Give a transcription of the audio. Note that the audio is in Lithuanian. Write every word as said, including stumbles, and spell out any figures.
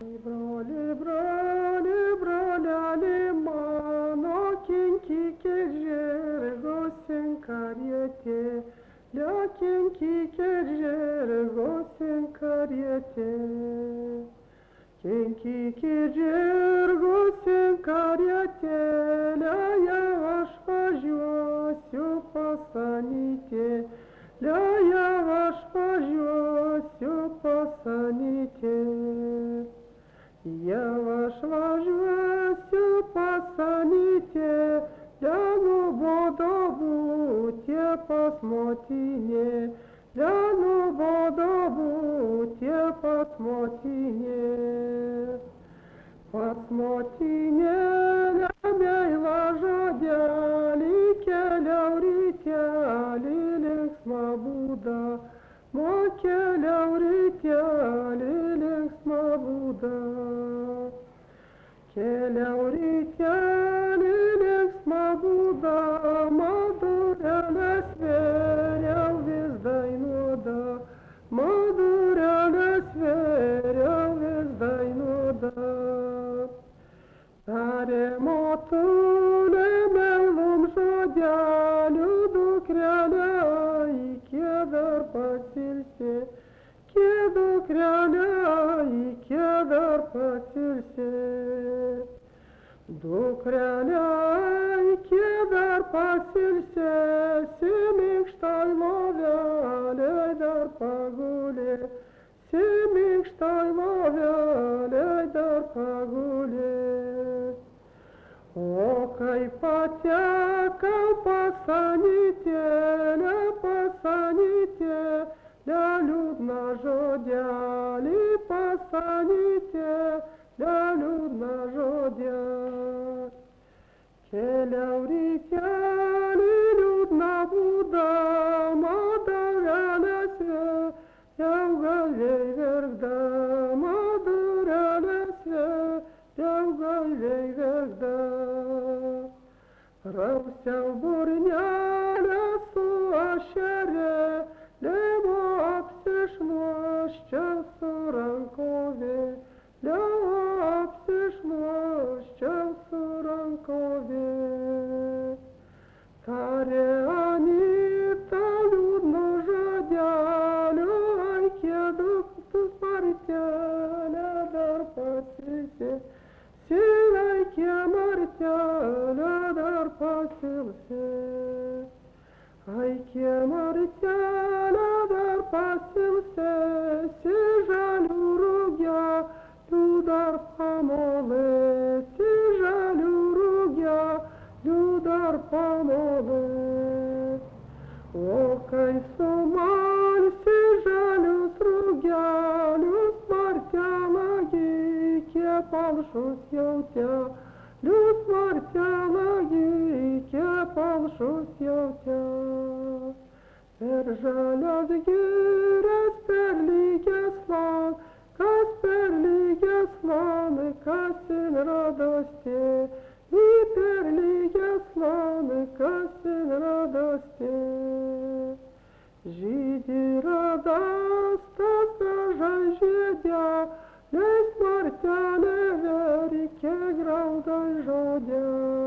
Broli, broli, broleli mano, kinkike žergos in karietė, lia kinkike žergos in karietė. Kinkike žergos in karietė, lia jau aš važiuosiu pas Anytę, lia jau aš važiuosiu pas Anytę. Jau aš važiuosiu pas Anytę, lia nuobodu būti pas motinę, lia nuobodu būti pas motinę. Pas motinę, lia meilą žodelį, keliau rytelį linksmą būdą, mo keliau rytelį linksmą būdą. Keliau rytelį linksmą būdą, madurėlės vėriau vis dainuoda, madurėlės vėriau vis dainuoda. Tarė motulė meilum žodeliu, dukrelė Aikė dar pasilsė, kie dukrelė Aikė dar pasilsė. Dukrelė Aikė dar pasilsė, si minkštai lovelei dar pagulė, si minkštai lovelei dar pagulė. O kai patekau pas Anytę, lia pas Anytę, lia liūdną žodelį pas Anytę, lia liūdną žodelį. Keliau rytelį liūdną būdą, madurėlės vėriau galviai verkda, madurėlės vėriau galviai verkda. Rausiau burnelę su ašere, lėmo apsišluosčiau su rankovė, lėmo apsišluosčiau su rankovė. Tarė Anyta liūdnu žodeliu, Aikė duktus martelė dar pasilsė, si Aikė martelė dar pasilsė. Aikė martelė dar pasilsė, si žalių rugelių dar pamolė, si žalių rugelių dar pamolė. O kai sumalsi žalius rugelius, martelė Aikė palšus jautė, lius martelė Aikė palšus jautė. Per žalias girias, per lygias lankas, per lygias lankas in radostė, į per lygias lankas in radostė. Žydi radastas dažai žiedelės, martelė verkė graudai žodelį.